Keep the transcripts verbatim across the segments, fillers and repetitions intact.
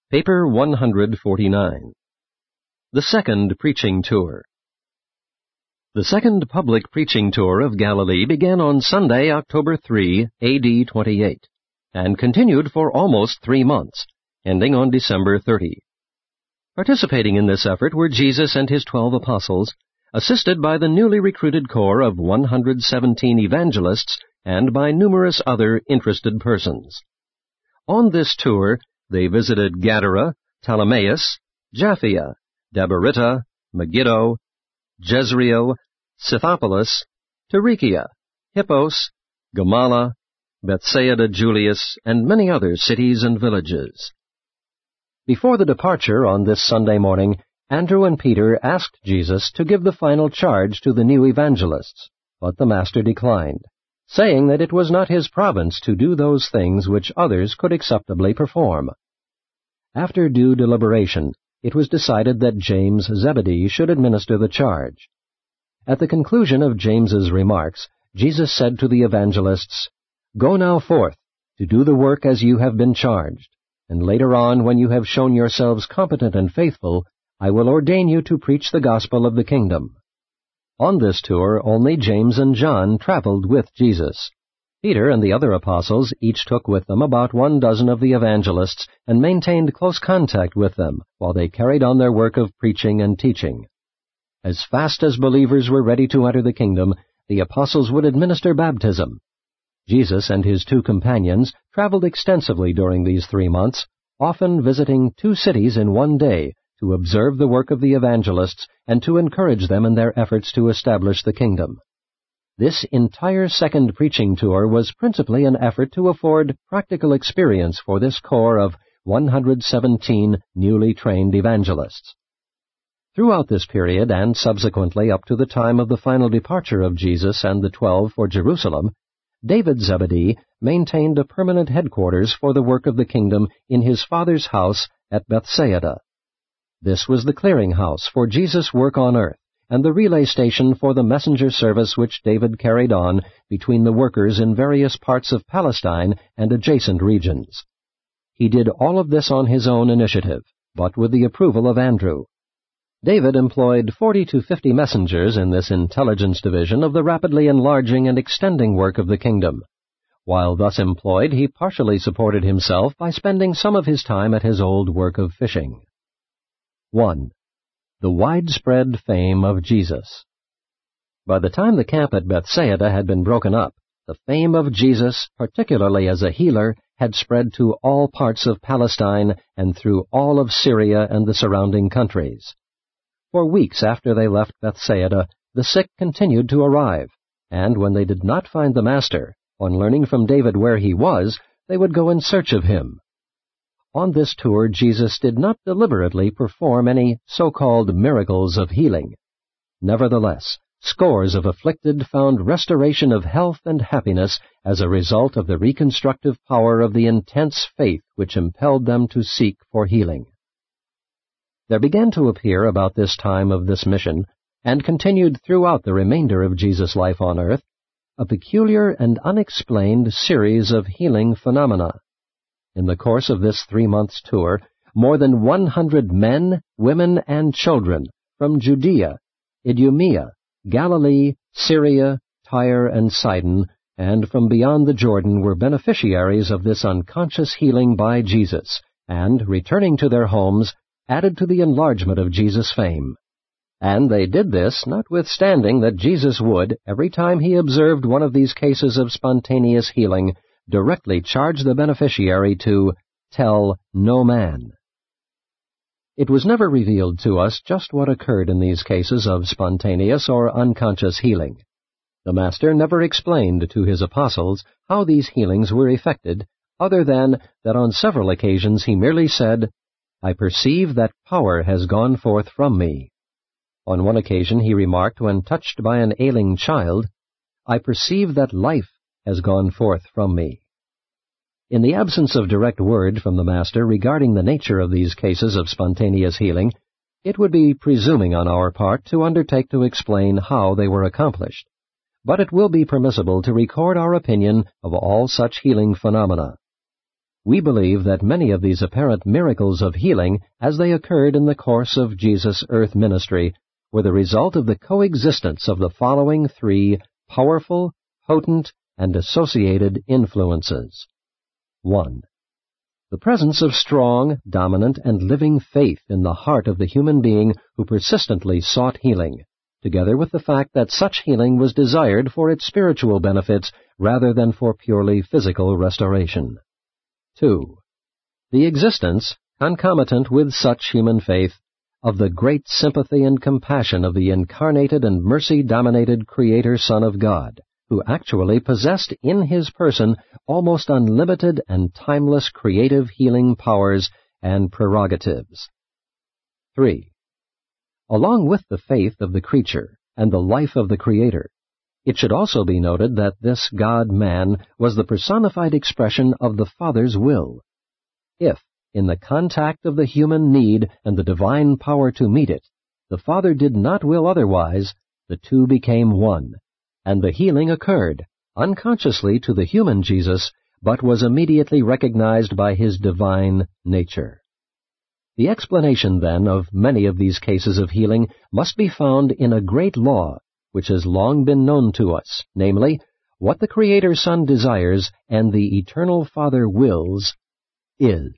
Paper one hundred forty-nine. The Second Preaching Tour. The second public preaching tour of Galilee began on Sunday, October third, A D twenty-eight, and continued for almost three months, ending on December thirtieth. Participating in this effort were Jesus and his twelve apostles, assisted by the newly recruited corps of one hundred seventeen evangelists and by numerous other interested persons. On this tour, they visited Gadara, Ptolemais, Japhia, Dabarita, Megiddo, Jezreel, Scythopolis, Tarichea, Hippos, Gamala, Bethsaida Julius, and many other cities and villages. Before the departure on this Sunday morning, Andrew and Peter asked Jesus to give the final charge to the new evangelists, but the Master declined, saying that it was not his province to do those things which others could acceptably perform. After due deliberation, it was decided that James Zebedee should administer the charge. At the conclusion of James's remarks, Jesus said to the evangelists, "Go now forth, to do the work as you have been charged, and later on, when you have shown yourselves competent and faithful, I will ordain you to preach the gospel of the kingdom." On this tour, only James and John traveled with Jesus. Peter and the other apostles each took with them about one dozen of the evangelists and maintained close contact with them while they carried on their work of preaching and teaching. As fast as believers were ready to enter the kingdom, the apostles would administer baptism. Jesus and his two companions traveled extensively during these three months, often visiting two cities in one day to observe the work of the evangelists and to encourage them in their efforts to establish the kingdom. This entire second preaching tour was principally an effort to afford practical experience for this corps of one hundred seventeen newly trained evangelists. Throughout this period, and subsequently up to the time of the final departure of Jesus and the twelve for Jerusalem, David Zebedee maintained a permanent headquarters for the work of the kingdom in his father's house at Bethsaida. This was the clearinghouse for Jesus' work on earth, and the relay station for the messenger service which David carried on between the workers in various parts of Palestine and adjacent regions. He did all of this on his own initiative, but with the approval of Andrew. David employed forty to fifty messengers in this intelligence division of the rapidly enlarging and extending work of the kingdom. While thus employed, he partially supported himself by spending some of his time at his old work of fishing. one. The widespread fame of Jesus. By the time the camp at Bethsaida had been broken up, the fame of Jesus, particularly as a healer, had spread to all parts of Palestine and through all of Syria and the surrounding countries. For weeks after they left Bethsaida, the sick continued to arrive, and when they did not find the Master, on learning from David where he was, they would go in search of him. On this tour, Jesus did not deliberately perform any so-called miracles of healing. Nevertheless, scores of afflicted found restoration of health and happiness as a result of the reconstructive power of the intense faith which impelled them to seek for healing. There began to appear about this time of this mission, and continued throughout the remainder of Jesus' life on earth, a peculiar and unexplained series of healing phenomena. In the course of this three months tour, more than one hundred men, women, and children from Judea, Idumea, Galilee, Syria, Tyre, and Sidon, and from beyond the Jordan were beneficiaries of this unconscious healing by Jesus, and, returning to their homes, added to the enlargement of Jesus' fame. And they did this notwithstanding that Jesus would, every time he observed one of these cases of spontaneous healing, directly charge the beneficiary to tell no man. It was never revealed to us just what occurred in these cases of spontaneous or unconscious healing. The Master never explained to his apostles how these healings were effected, other than that on several occasions he merely said, "I perceive that power has gone forth from me." On one occasion he remarked when touched by an ailing child, "I perceive that life has gone forth from me." In the absence of direct word from the Master regarding the nature of these cases of spontaneous healing, it would be presuming on our part to undertake to explain how they were accomplished. But it will be permissible to record our opinion of all such healing phenomena. we believe that many of these apparent miracles of healing, as they occurred in the course of Jesus' earth ministry, were the result of the coexistence of the following three powerful, potent, and associated influences. One. The presence of strong, dominant, and living faith in the heart of the human being who persistently sought healing, together with the fact that such healing was desired for its spiritual benefits rather than for purely physical restoration. Two. The existence, concomitant with such human faith, of the great sympathy and compassion of the incarnated and mercy-dominated Creator Son of God, who actually possessed in his person almost unlimited and timeless creative healing powers and prerogatives. Three. Along with the faith of the creature and the life of the Creator, it should also be noted that this God-man was the personified expression of the Father's will. If, in the contact of the human need and the divine power to meet it, the Father did not will otherwise, the two became one, and the healing occurred, unconsciously to the human Jesus, but was immediately recognized by his divine nature. The explanation, then, of many of these cases of healing must be found in a great law which has long been known to us, namely, what the Creator Son desires and the Eternal Father wills is.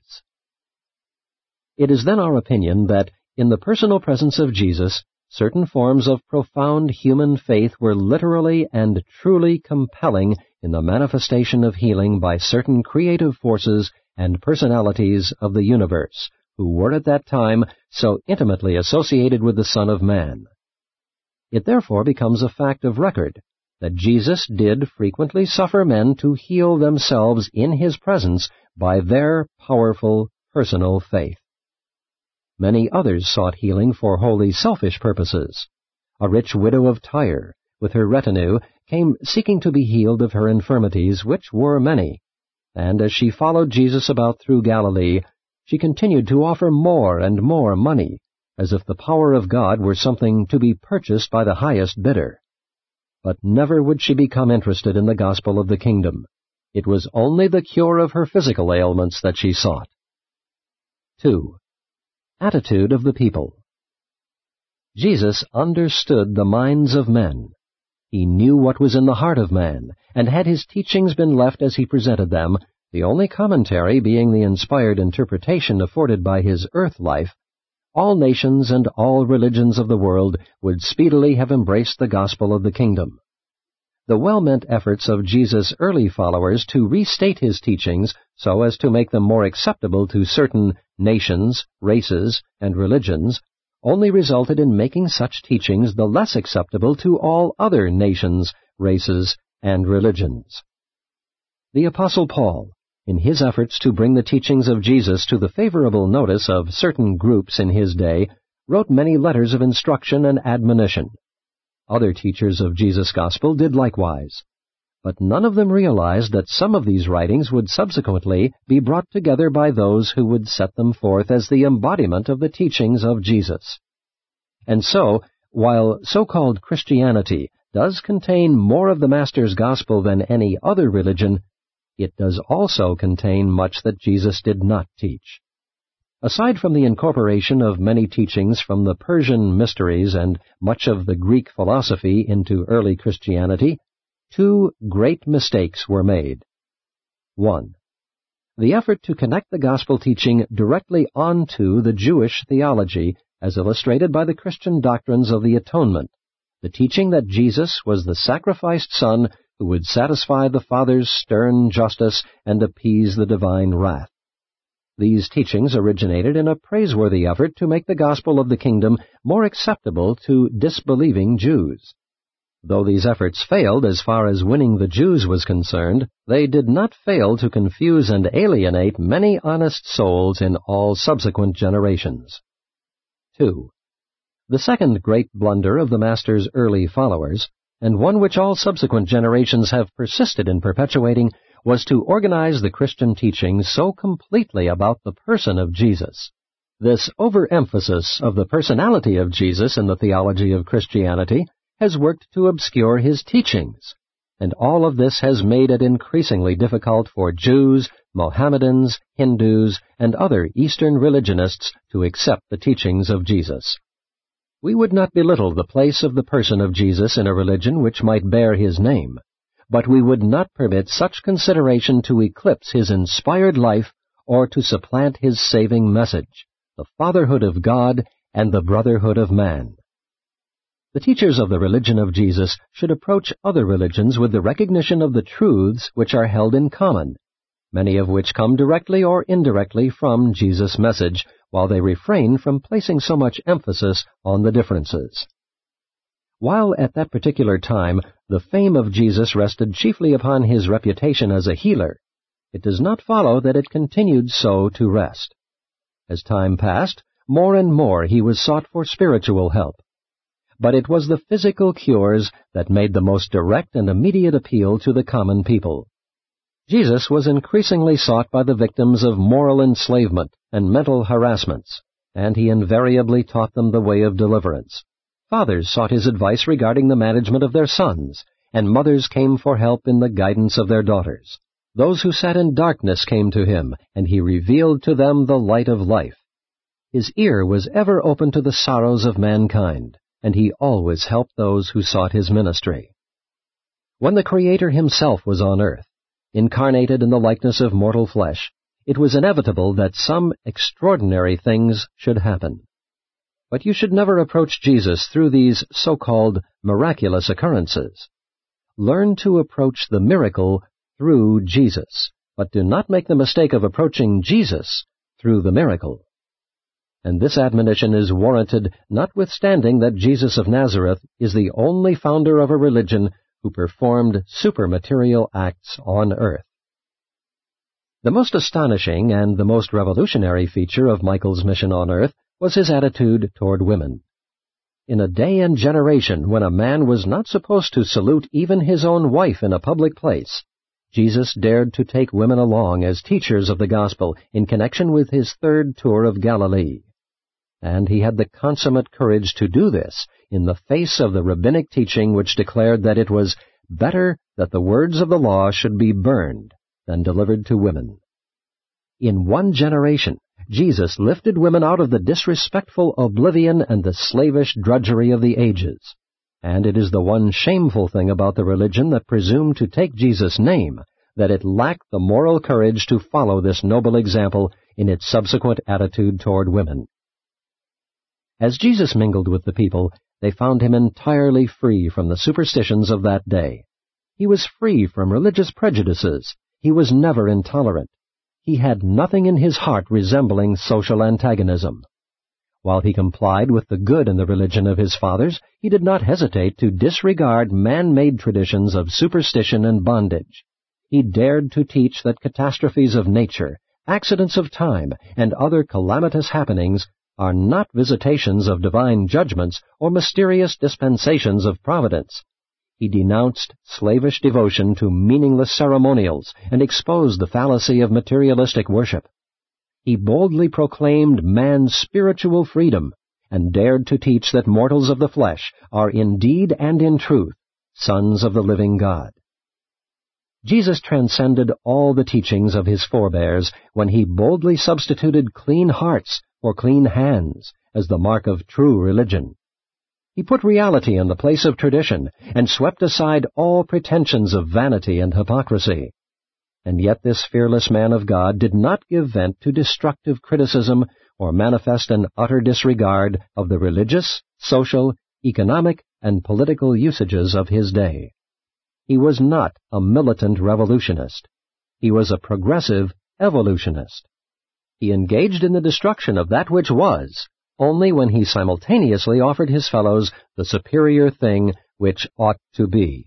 It is then our opinion that, in the personal presence of Jesus, certain forms of profound human faith were literally and truly compelling in the manifestation of healing by certain creative forces and personalities of the universe, who were at that time so intimately associated with the Son of Man. It therefore becomes a fact of record that Jesus did frequently suffer men to heal themselves in his presence by their powerful personal faith. Many others sought healing for wholly selfish purposes. A rich widow of Tyre, with her retinue, came seeking to be healed of her infirmities, which were many, and as she followed Jesus about through Galilee, she continued to offer more and more money, as if the power of God were something to be purchased by the highest bidder. But never would she become interested in the gospel of the kingdom. It was only the cure of her physical ailments that she sought. Two. Attitude of the people. Jesus understood the minds of men. He knew what was in the heart of man, and had his teachings been left as he presented them, the only commentary being the inspired interpretation afforded by his earth life, all nations and all religions of the world would speedily have embraced the gospel of the kingdom. The well-meant efforts of Jesus' early followers to restate his teachings so as to make them more acceptable to certain nations, races, and religions only resulted in making such teachings the less acceptable to all other nations, races, and religions. The Apostle Paul, in his efforts to bring the teachings of Jesus to the favorable notice of certain groups in his day, wrote many letters of instruction and admonition. Other teachers of Jesus' gospel did likewise, but none of them realized that some of these writings would subsequently be brought together by those who would set them forth as the embodiment of the teachings of Jesus. And so, while so-called Christianity does contain more of the Master's gospel than any other religion, it does also contain much that Jesus did not teach. Aside from the incorporation of many teachings from the Persian mysteries and much of the Greek philosophy into early Christianity, two great mistakes were made. One. The effort to connect the gospel teaching directly onto the Jewish theology, as illustrated by the Christian doctrines of the atonement, the teaching that Jesus was the sacrificed Son who would satisfy the Father's stern justice and appease the divine wrath. These teachings originated in a praiseworthy effort to make the gospel of the kingdom more acceptable to disbelieving Jews. Though these efforts failed as far as winning the Jews was concerned, they did not fail to confuse and alienate many honest souls in all subsequent generations. Two. The second great blunder of the Master's early followers, and one which all subsequent generations have persisted in perpetuating, was to organize the Christian teaching so completely about the person of Jesus. This overemphasis of the personality of Jesus in the theology of Christianity has worked to obscure his teachings, and all of this has made it increasingly difficult for Jews, Mohammedans, Hindus, and other Eastern religionists to accept the teachings of Jesus. We would not belittle the place of the person of Jesus in a religion which might bear his name, but we would not permit such consideration to eclipse his inspired life or to supplant his saving message, the fatherhood of God and the brotherhood of man. The teachers of the religion of Jesus should approach other religions with the recognition of the truths which are held in common, many of which come directly or indirectly from Jesus' message, while they refrain from placing so much emphasis on the differences. While at that particular time the fame of Jesus rested chiefly upon his reputation as a healer, it does not follow that it continued so to rest. As time passed, more and more he was sought for spiritual help. But it was the physical cures that made the most direct and immediate appeal to the common people. Jesus was increasingly sought by the victims of moral enslavement and mental harassments, and he invariably taught them the way of deliverance. Fathers sought his advice regarding the management of their sons, and mothers came for help in the guidance of their daughters. Those who sat in darkness came to him, and he revealed to them the light of life. His ear was ever open to the sorrows of mankind, and he always helped those who sought his ministry. When the Creator himself was on earth, incarnated in the likeness of mortal flesh, it was inevitable that some extraordinary things should happen. But you should never approach Jesus through these so-called miraculous occurrences. Learn to approach the miracle through Jesus, but do not make the mistake of approaching Jesus through the miracle. And this admonition is warranted notwithstanding that Jesus of Nazareth is the only founder of a religion who performed supermaterial acts on earth. The most astonishing and the most revolutionary feature of Michael's mission on earth was his attitude toward women. In a day and generation when a man was not supposed to salute even his own wife in a public place, Jesus dared to take women along as teachers of the gospel in connection with his third tour of Galilee. And he had the consummate courage to do this in the face of the rabbinic teaching which declared that it was better that the words of the law should be burned than delivered to women. In one generation, Jesus lifted women out of the disrespectful oblivion and the slavish drudgery of the ages. And it is the one shameful thing about the religion that presumed to take Jesus' name, that it lacked the moral courage to follow this noble example in its subsequent attitude toward women. As Jesus mingled with the people, they found him entirely free from the superstitions of that day. He was free from religious prejudices. He was never intolerant. He had nothing in his heart resembling social antagonism. While he complied with the good in the religion of his fathers, he did not hesitate to disregard man-made traditions of superstition and bondage. He dared to teach that catastrophes of nature, accidents of time, and other calamitous happenings are not visitations of divine judgments or mysterious dispensations of providence. He denounced slavish devotion to meaningless ceremonials and exposed the fallacy of materialistic worship. He boldly proclaimed man's spiritual freedom and dared to teach that mortals of the flesh are indeed and in truth sons of the living God. Jesus transcended all the teachings of his forebears when he boldly substituted clean hearts for clean hands as the mark of true religion. He put reality in the place of tradition and swept aside all pretensions of vanity and hypocrisy. And yet this fearless man of God did not give vent to destructive criticism or manifest an utter disregard of the religious, social, economic, and political usages of his day. He was not a militant revolutionist. He was a progressive evolutionist. He engaged in the destruction of that which was, only when he simultaneously offered his fellows the superior thing which ought to be.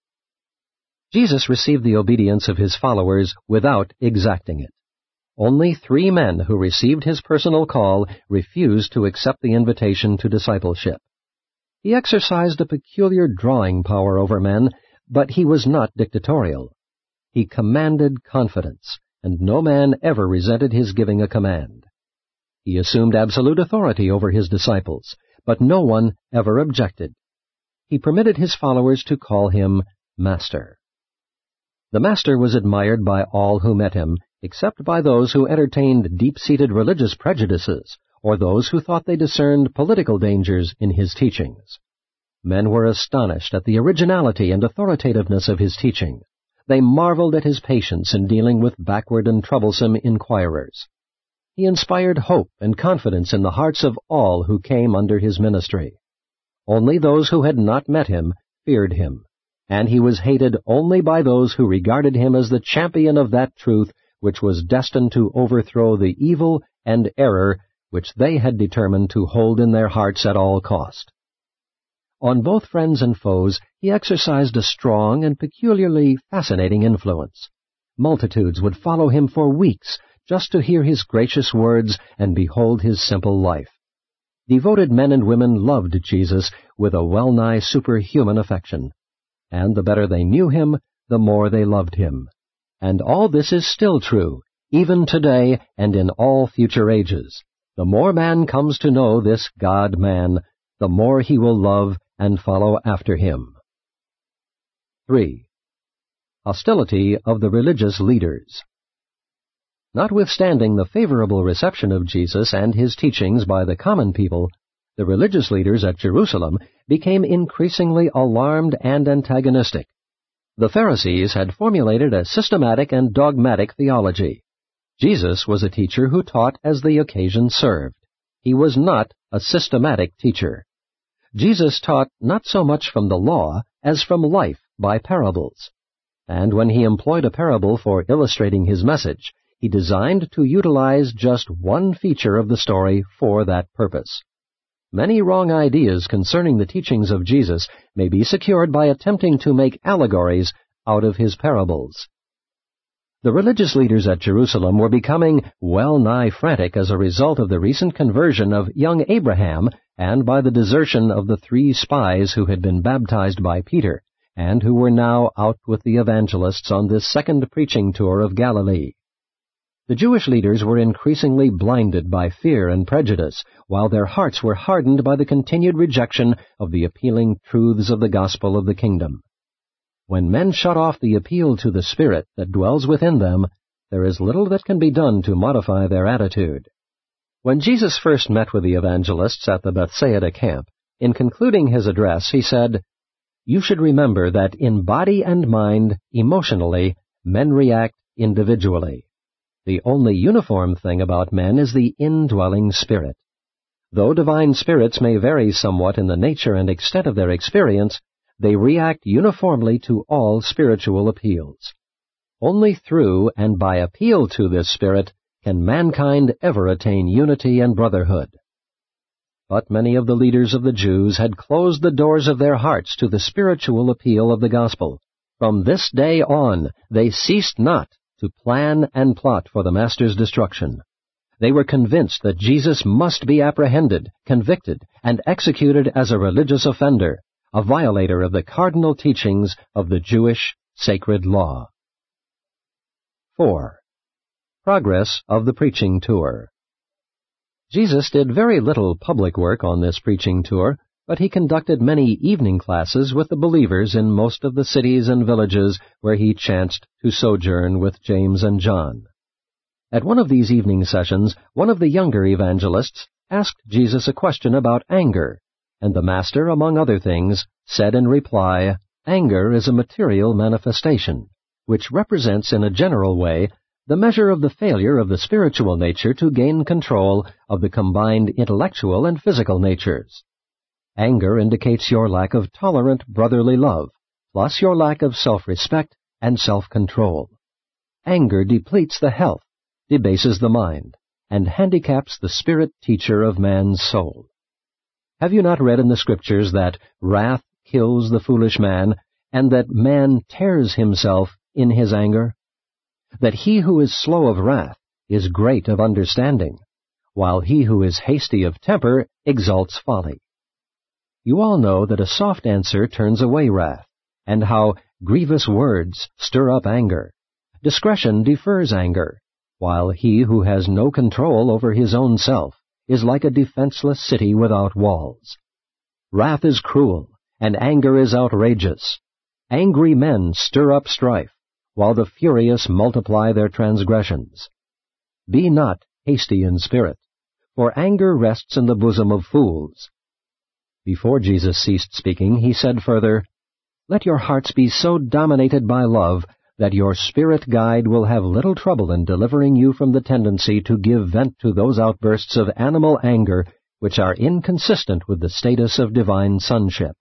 Jesus received the obedience of his followers without exacting it. Only three men who received his personal call refused to accept the invitation to discipleship. He exercised a peculiar drawing power over men, but he was not dictatorial. He commanded confidence, and no man ever resented his giving a command. He assumed absolute authority over his disciples, but no one ever objected. He permitted his followers to call him Master. The Master was admired by all who met him, except by those who entertained deep-seated religious prejudices, or those who thought they discerned political dangers in his teachings. Men were astonished at the originality and authoritativeness of his teaching. They marveled at his patience in dealing with backward and troublesome inquirers. He inspired hope and confidence in the hearts of all who came under his ministry. Only those who had not met him feared him, and he was hated only by those who regarded him as the champion of that truth which was destined to overthrow the evil and error which they had determined to hold in their hearts at all cost. On both friends and foes, he exercised a strong and peculiarly fascinating influence. Multitudes would follow him for weeks just to hear his gracious words and behold his simple life. Devoted men and women loved Jesus with a well-nigh superhuman affection, and the better they knew him, the more they loved him. And all this is still true, even today and in all future ages. The more man comes to know this God-man, the more he will love and follow after him. three. Hostility of the religious leaders. Notwithstanding the favorable reception of Jesus and his teachings by the common people, the religious leaders at Jerusalem became increasingly alarmed and antagonistic. The Pharisees had formulated a systematic and dogmatic theology. Jesus was a teacher who taught as the occasion served. He was not a systematic teacher. Jesus taught not so much from the law as from life by parables. And when he employed a parable for illustrating his message, he designed to utilize just one feature of the story for that purpose. Many wrong ideas concerning the teachings of Jesus may be secured by attempting to make allegories out of his parables. The religious leaders at Jerusalem were becoming well-nigh frantic as a result of the recent conversion of young Abraham and by the desertion of the three spies who had been baptized by Peter and who were now out with the evangelists on this second preaching tour of Galilee. The Jewish leaders were increasingly blinded by fear and prejudice, while their hearts were hardened by the continued rejection of the appealing truths of the gospel of the kingdom. When men shut off the appeal to the Spirit that dwells within them, there is little that can be done to modify their attitude. When Jesus first met with the evangelists at the Bethsaida camp, in concluding his address, he said, "You should remember that in body and mind, emotionally, men react individually. The only uniform thing about men is the indwelling Spirit. Though divine spirits may vary somewhat in the nature and extent of their experience, they react uniformly to all spiritual appeals. Only through and by appeal to this Spirit can mankind ever attain unity and brotherhood." But many of the leaders of the Jews had closed the doors of their hearts to the spiritual appeal of the gospel. From this day on, they ceased not to plan and plot for the Master's destruction. They were convinced that Jesus must be apprehended, convicted, and executed as a religious offender, a violator of the cardinal teachings of the Jewish sacred law. four. Progress of the preaching tour. Jesus did very little public work on this preaching tour, but he conducted many evening classes with the believers in most of the cities and villages where he chanced to sojourn with James and John. At one of these evening sessions, one of the younger evangelists asked Jesus a question about anger, and the Master, among other things, said in reply, "Anger is a material manifestation, which represents in a general way the measure of the failure of the spiritual nature to gain control of the combined intellectual and physical natures. Anger indicates your lack of tolerant brotherly love, plus your lack of self-respect and self-control. Anger depletes the health, debases the mind, and handicaps the spirit teacher of man's soul. Have you not read in the Scriptures that wrath kills the foolish man, and that man tears himself in his anger? That he who is slow of wrath is great of understanding, while he who is hasty of temper exalts folly. You all know that a soft answer turns away wrath, and how grievous words stir up anger. Discretion defers anger, while he who has no control over his own self is like a defenseless city without walls. Wrath is cruel, and anger is outrageous. Angry men stir up strife, while the furious multiply their transgressions. Be not hasty in spirit, for anger rests in the bosom of fools. Before Jesus ceased speaking, he said further, Let your hearts be so dominated by love that your spirit guide will have little trouble in delivering you from the tendency to give vent to those outbursts of animal anger which are inconsistent with the status of divine sonship.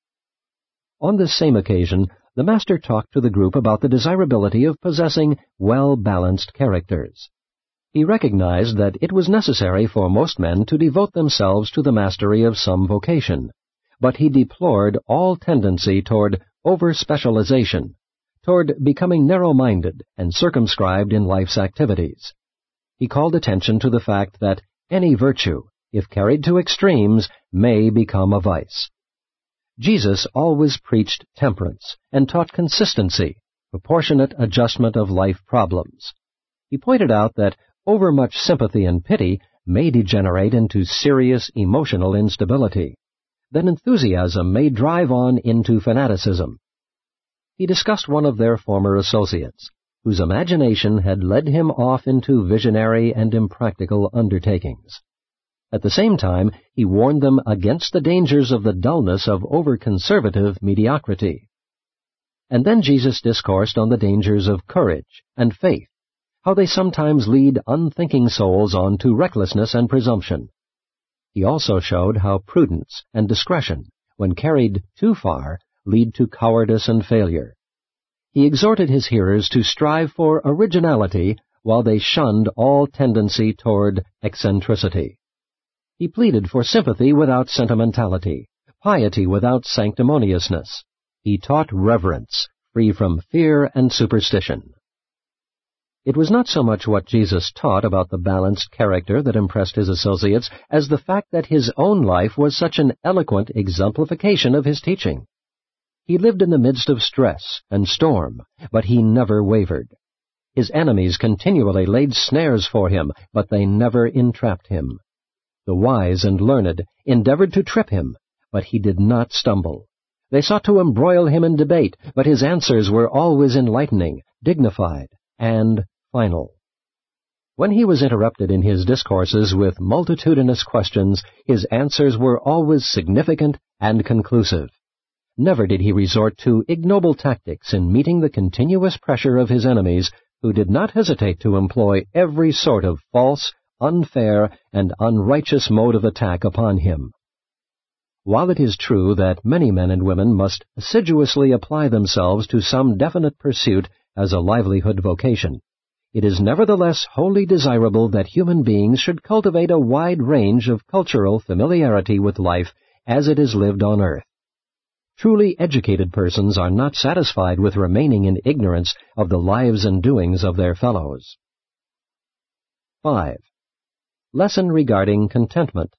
On this same occasion, the Master talked to the group about the desirability of possessing well-balanced characters. He recognized that it was necessary for most men to devote themselves to the mastery of some vocation, but he deplored all tendency toward over-specialization, toward becoming narrow-minded and circumscribed in life's activities. He called attention to the fact that any virtue, if carried to extremes, may become a vice. Jesus always preached temperance and taught consistency, proportionate adjustment of life problems. He pointed out that overmuch sympathy and pity may degenerate into serious emotional instability, that enthusiasm may drive on into fanaticism. He discussed one of their former associates, whose imagination had led him off into visionary and impractical undertakings. At the same time, he warned them against the dangers of the dullness of over-conservative mediocrity. And then Jesus discoursed on the dangers of courage and faith, how they sometimes lead unthinking souls on to recklessness and presumption. He also showed how prudence and discretion, when carried too far, lead to cowardice and failure. He exhorted his hearers to strive for originality while they shunned all tendency toward eccentricity. He pleaded for sympathy without sentimentality, piety without sanctimoniousness. He taught reverence, free from fear and superstition. It was not so much what Jesus taught about the balanced character that impressed his associates as the fact that his own life was such an eloquent exemplification of his teaching. He lived in the midst of stress and storm, but he never wavered. His enemies continually laid snares for him, but they never entrapped him. The wise and learned endeavored to trip him, but he did not stumble. They sought to embroil him in debate, but his answers were always enlightening, dignified, and final. When he was interrupted in his discourses with multitudinous questions, his answers were always significant and conclusive. Never did he resort to ignoble tactics in meeting the continuous pressure of his enemies, who did not hesitate to employ every sort of false, unfair, and unrighteous mode of attack upon him. While it is true that many men and women must assiduously apply themselves to some definite pursuit as a livelihood vocation, it is nevertheless wholly desirable that human beings should cultivate a wide range of cultural familiarity with life as it is lived on earth. Truly educated persons are not satisfied with remaining in ignorance of the lives and doings of their fellows. five. Lesson regarding contentment.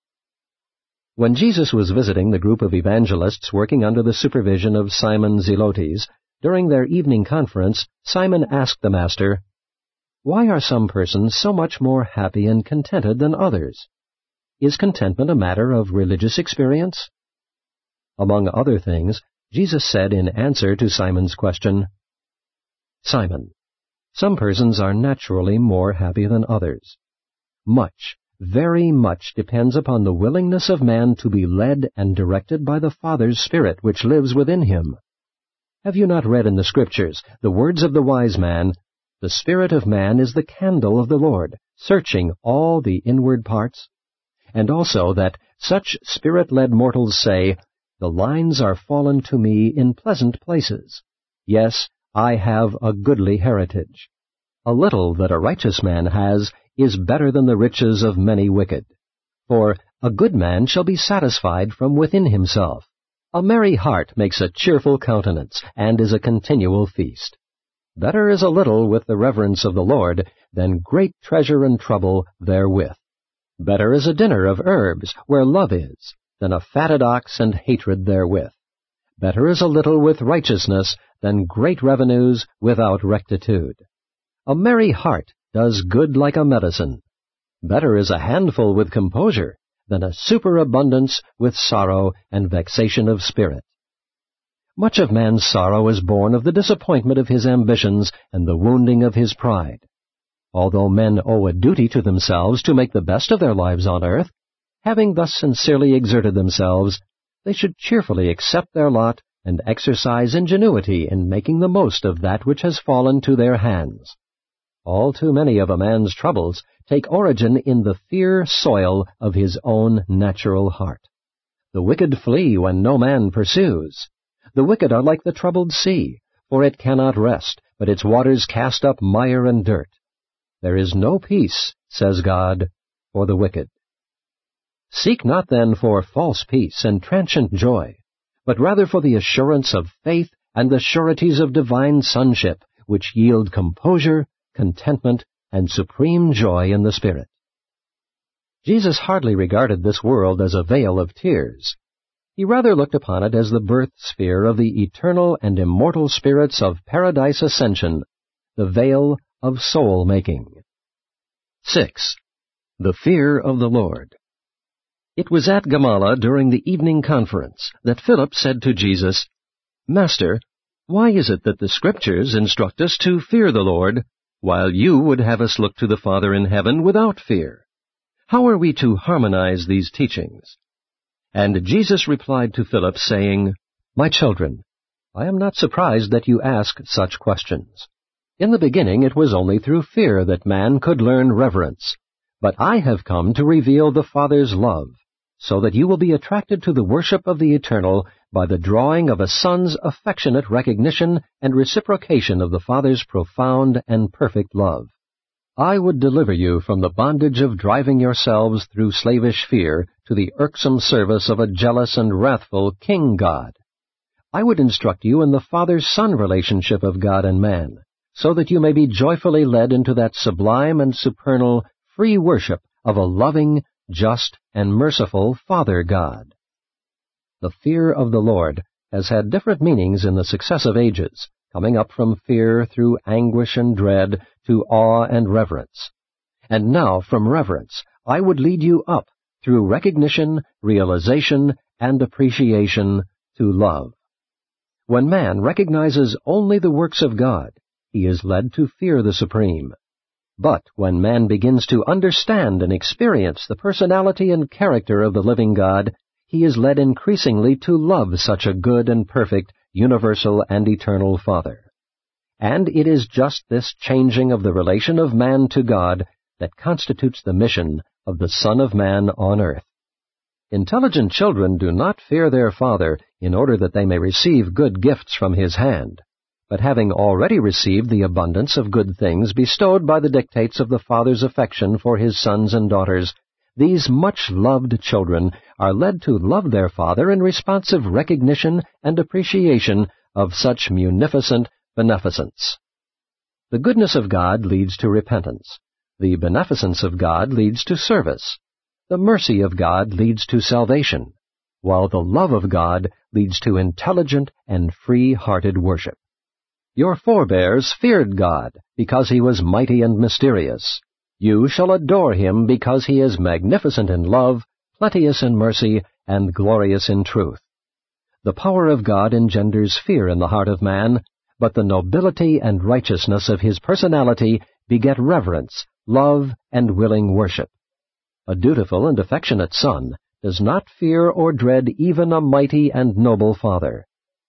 When Jesus was visiting the group of evangelists working under the supervision of Simon Zelotes, during their evening conference, Simon asked the Master, "Why are some persons so much more happy and contented than others? Is contentment a matter of religious experience?" Among other things, Jesus said in answer to Simon's question, "Simon, some persons are naturally more happy than others. Much, very much depends upon the willingness of man to be led and directed by the Father's Spirit which lives within him. Have you not read in the Scriptures the words of the wise man, 'The spirit of man is the candle of the Lord, searching all the inward parts'? And also that such spirit-led mortals say, 'The lines are fallen to me in pleasant places. Yes, I have a goodly heritage.' A little that a righteous man has is better than the riches of many wicked. For a good man shall be satisfied from within himself. A merry heart makes a cheerful countenance, and is a continual feast. Better is a little with the reverence of the Lord than great treasure and trouble therewith. Better is a dinner of herbs where love is, than a fatted ox and hatred therewith. Better is a little with righteousness than great revenues without rectitude. A merry heart does good like a medicine. Better is a handful with composure than a superabundance with sorrow and vexation of spirit. Much of man's sorrow is born of the disappointment of his ambitions and the wounding of his pride. Although men owe a duty to themselves to make the best of their lives on earth, having thus sincerely exerted themselves, they should cheerfully accept their lot and exercise ingenuity in making the most of that which has fallen to their hands. All too many of a man's troubles take origin in the fear soil of his own natural heart. The wicked flee when no man pursues. The wicked are like the troubled sea, for it cannot rest, but its waters cast up mire and dirt. There is no peace, says God, for the wicked. Seek not then for false peace and transient joy, but rather for the assurance of faith and the sureties of divine sonship, which yield composure, contentment, and supreme joy in the Spirit. Jesus hardly regarded this world as a vale of tears. He rather looked upon it as the birth sphere of the eternal and immortal spirits of paradise ascension, the vale of soul-making. Six. The fear of the Lord. It was at Gamala during the evening conference that Philip said to Jesus, "Master, why is it that the Scriptures instruct us to fear the Lord, while you would have us look to the Father in heaven without fear? How are we to harmonize these teachings?" And Jesus replied to Philip, saying, "My children, I am not surprised that you ask such questions. In the beginning it was only through fear that man could learn reverence, but I have come to reveal the Father's love, so that you will be attracted to the worship of the Eternal by the drawing of a Son's affectionate recognition and reciprocation of the Father's profound and perfect love. I would deliver you from the bondage of driving yourselves through slavish fear to the irksome service of a jealous and wrathful King God. I would instruct you in the Father-Son relationship of God and man, so that you may be joyfully led into that sublime and supernal free worship of a loving, just, and merciful Father God." The fear of the Lord has had different meanings in the successive ages, coming up from fear through anguish and dread to awe and reverence. And now, from reverence, I would lead you up, through recognition, realization, and appreciation, to love. When man recognizes only the works of God, he is led to fear the Supreme. But when man begins to understand and experience the personality and character of the living God, he is led increasingly to love such a good and perfect, universal and eternal Father. And it is just this changing of the relation of man to God that constitutes the mission of the Son of Man on earth. Intelligent children do not fear their father in order that they may receive good gifts from his hand, but having already received the abundance of good things bestowed by the dictates of the Father's affection for his sons and daughters, these much-loved children are led to love their Father in responsive recognition and appreciation of such munificent beneficence. The goodness of God leads to repentance. The beneficence of God leads to service. The mercy of God leads to salvation, while the love of God leads to intelligent and free-hearted worship. Your forebears feared God because he was mighty and mysterious. You shall adore him because he is magnificent in love, plenteous in mercy, and glorious in truth. The power of God engenders fear in the heart of man, but the nobility and righteousness of his personality beget reverence, love, and willing worship. A dutiful and affectionate son does not fear or dread even a mighty and noble father.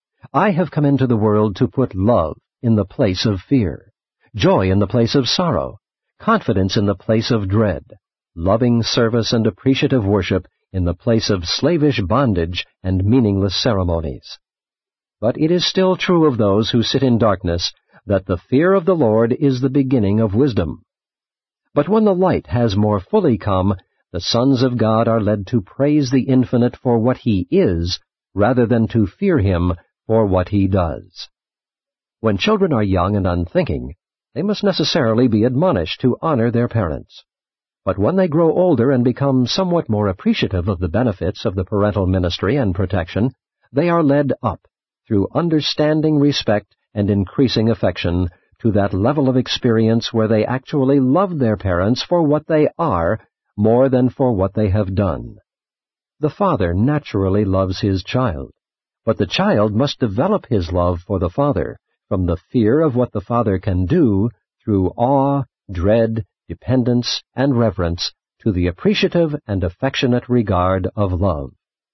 I have come into the world to put love in the place of fear, joy in the place of sorrow, confidence in the place of dread, loving service and appreciative worship in the place of slavish bondage and meaningless ceremonies. But it is still true of those who sit in darkness that the fear of the Lord is the beginning of wisdom. But when the light has more fully come, the sons of God are led to praise the Infinite for what he is, rather than to fear him for what he does. When children are young and unthinking, they must necessarily be admonished to honor their parents. But when they grow older and become somewhat more appreciative of the benefits of the parental ministry and protection, they are led up, through understanding respect and increasing affection, to that level of experience where they actually love their parents for what they are more than for what they have done. The father naturally loves his child, But the child must develop his love for the father from the fear of what the father can do through awe, dread, dependence, and reverence to the appreciative and affectionate regard of love.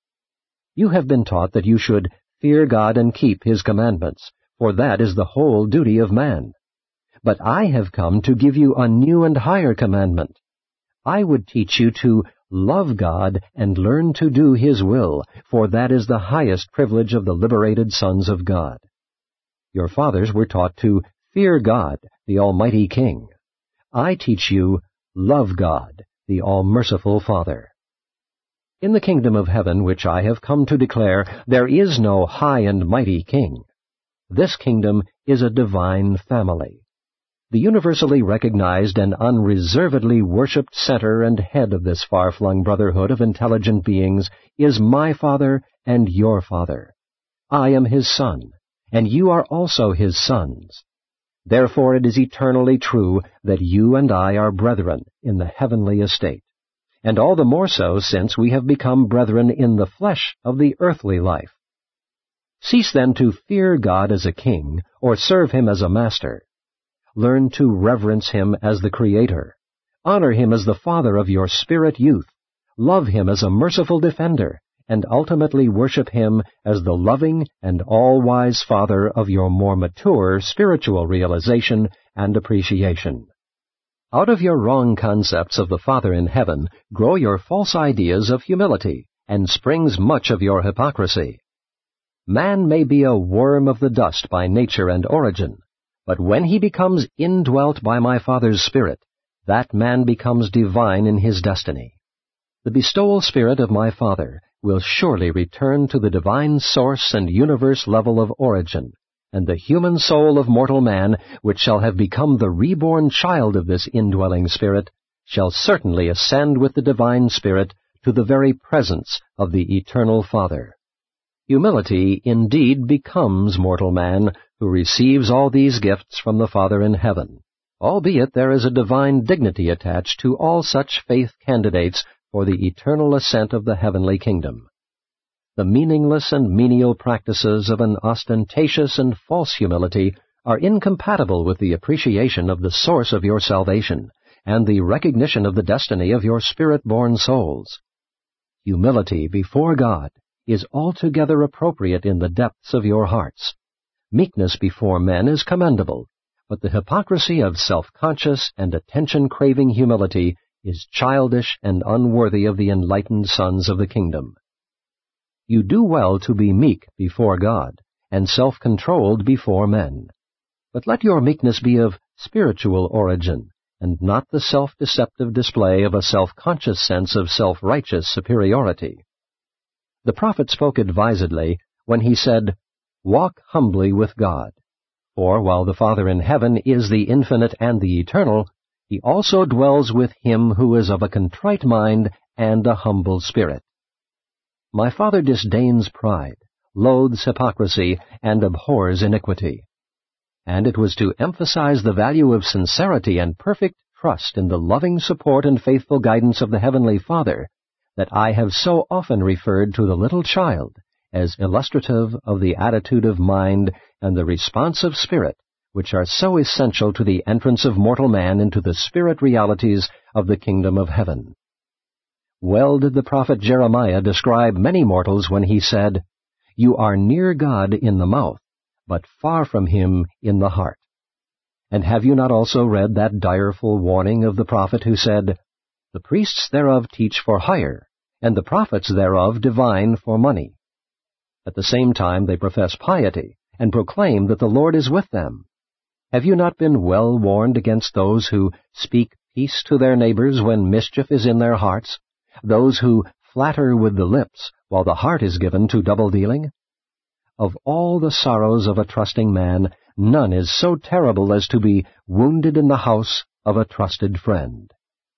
You have been taught that you should fear God and keep His commandments, for that is the whole duty of man. But I have come to give you a new and higher commandment. I would teach you to love God and learn to do His will, for that is the highest privilege of the liberated sons of God. Your fathers were taught to fear God, the Almighty King. I teach you, love God, the all-merciful Father. In the kingdom of heaven which I have come to declare, there is no high and mighty king. This kingdom is a divine family. The universally recognized and unreservedly worshipped center and head of this far-flung brotherhood of intelligent beings is my Father and your Father. I am His Son, and you are also His sons. Therefore it is eternally true that you and I are brethren in the heavenly estate, and all the more so since we have become brethren in the flesh of the earthly life. Cease then to fear God as a king, or serve Him as a master. Learn to reverence Him as the Creator. Honor Him as the Father of your spirit youth. Love Him as a merciful defender, and ultimately worship Him as the loving and all-wise Father of your more mature spiritual realization and appreciation. Out of your wrong concepts of the Father in heaven grow your false ideas of humility, and springs much of your hypocrisy. Man may be a worm of the dust by nature and origin, but when he becomes indwelt by my Father's Spirit, that man becomes divine in his destiny. The bestowal spirit of my Father will surely return to the divine source and universe level of origin, and the human soul of mortal man, which shall have become the reborn child of this indwelling Spirit, shall certainly ascend with the divine Spirit to the very presence of the eternal Father. Humility indeed becomes mortal man, who receives all these gifts from the Father in heaven, albeit there is a divine dignity attached to all such faith candidates for the eternal ascent of the heavenly kingdom. The meaningless and menial practices of an ostentatious and false humility are incompatible with the appreciation of the source of your salvation and the recognition of the destiny of your spirit-born souls. Humility before God is altogether appropriate in the depths of your hearts. Meekness before men is commendable, but the hypocrisy of self-conscious and attention-craving humility is childish and unworthy of the enlightened sons of the kingdom. You do well to be meek before God, and self-controlled before men. But let your meekness be of spiritual origin, and not the self-deceptive display of a self-conscious sense of self-righteous superiority. The prophet spoke advisedly when he said, "Walk humbly with God." For while the Father in heaven is the infinite and the eternal, He also dwells with him who is of a contrite mind and a humble spirit. My Father disdains pride, loathes hypocrisy, and abhors iniquity. And it was to emphasize the value of sincerity and perfect trust in the loving support and faithful guidance of the Heavenly Father that I have so often referred to the little child as illustrative of the attitude of mind and the responsive spirit which are so essential to the entrance of mortal man into the spirit realities of the kingdom of heaven. Well did the prophet Jeremiah describe many mortals when he said, "You are near God in the mouth, but far from Him in the heart." And have you not also read that direful warning of the prophet who said, "The priests thereof teach for hire, and the prophets thereof divine for money"? At the same time they profess piety, and proclaim that the Lord is with them. Have you not been well warned against those who speak peace to their neighbors when mischief is in their hearts, those who flatter with the lips while the heart is given to double-dealing? Of all the sorrows of a trusting man, none is so terrible as to be wounded in the house of a trusted friend.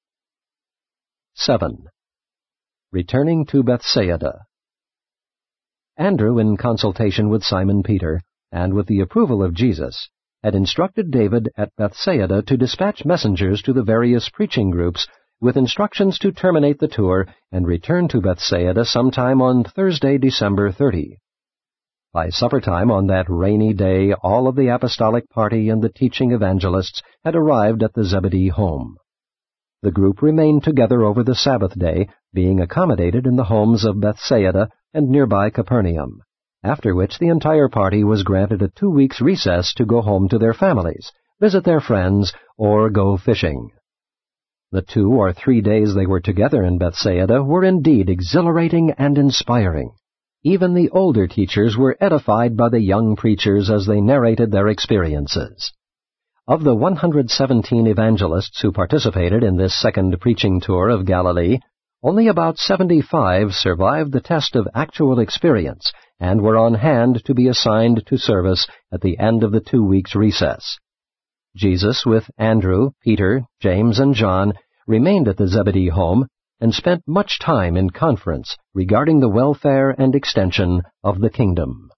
seven. Returning to Bethsaida. Andrew, in consultation with Simon Peter, and with the approval of Jesus, had instructed David at Bethsaida to dispatch messengers to the various preaching groups with instructions to terminate the tour and return to Bethsaida sometime on Thursday, December thirtieth. By supper-time on that rainy day, all of the apostolic party and the teaching evangelists had arrived at the Zebedee home. The group remained together over the Sabbath day, being accommodated in the homes of Bethsaida and nearby Capernaum, after which the entire party was granted a two weeks' recess to go home to their families, visit their friends, or go fishing. The two or three days they were together in Bethsaida were indeed exhilarating and inspiring. Even the older teachers were edified by the young preachers as they narrated their experiences. Of the one hundred seventeen evangelists who participated in this second preaching tour of Galilee, only about seventy-five survived the test of actual experience and were on hand to be assigned to service at the end of the two weeks' recess. Jesus, with Andrew, Peter, James, and John, remained at the Zebedee home and spent much time in conference regarding the welfare and extension of the kingdom.